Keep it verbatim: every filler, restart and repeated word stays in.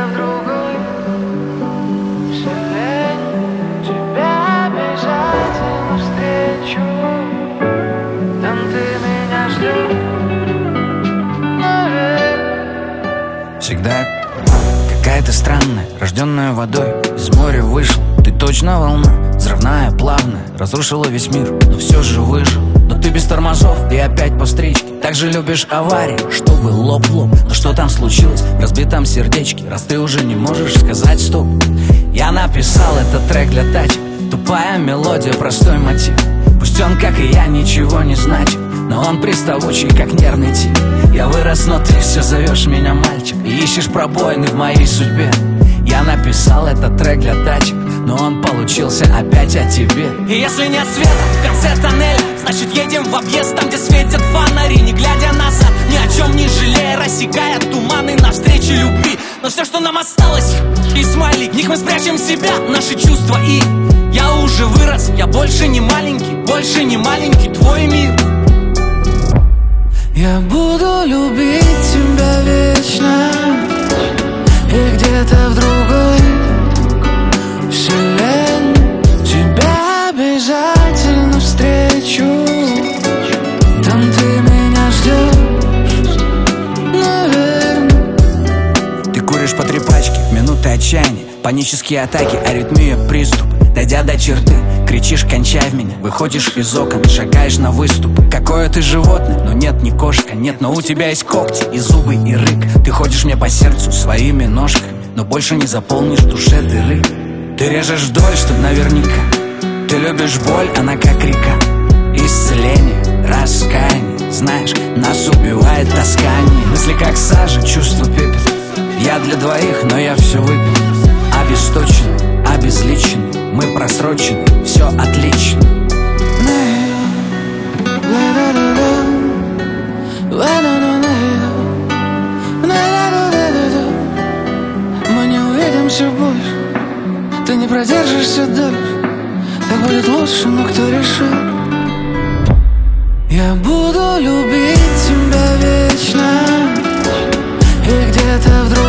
в другой вселенной тебя обязательно встречу. Там ты меня ждешь, наверное. Всегда какая-то странная, рожденная водой, из моря вышла. Ты точно волна, взрывная, плавная, разрушила весь мир, но все же выжил. Но ты без тормозов, и опять по встречке. Так же любишь аварии, чтобы лоб в лоб. Но что там случилось в разбитом сердечке, раз ты уже не можешь сказать стоп? Я написал этот трек для тачек. Тупая мелодия, простой мотив. Пусть он, как и я, ничего не значит, но он приставучий, как нервный тип. Я вырос, но ты все зовешь меня мальчик, и ищешь пробоины в моей судьбе. Я написал этот трек для тачек, но он получился опять о тебе. И если нет света в конце тоннеля, значит едем в объезд, там где светят фонари. Не глядя назад, ни о чем не жалея, рассекая туманы навстречу любви. Но все, что нам осталось, и смайлик, в них мы спрячем себя, наши чувства. И я уже вырос, я больше не маленький, больше не маленький твой мир. Я буду любить тебя вечно, и где-то в другой вселенной тебя обязательно встречу. Там ты меня ждешь, наверное. Ты куришь по три пачки в минуты отчаяния, панические атаки, аритмия, приступ. Дойдя до черты, кричишь «кончай в меня». Выходишь из окон, шагаешь на выступ. Какое ты животное, но нет, не кошка. Нет, но у тебя есть когти и зубы, и рык. Ты ходишь мне по сердцу своими ножками, но больше не заполнишь в душе дыры. Ты режешь вдоль, чтоб наверняка. Ты любишь боль, она как река. Исцеление, раскаяние. Знаешь, нас убивает тоскание. Мысли как сажа, чувства пепел. Я для двоих, но я все выпил. Обесточенный, обезличенный, мы просрочены, все отлично. Мы не увидимся больше, ты не продержишься дольше. Так будет лучше, но кто решил? Я буду любить тебя вечно, и где-то вдруг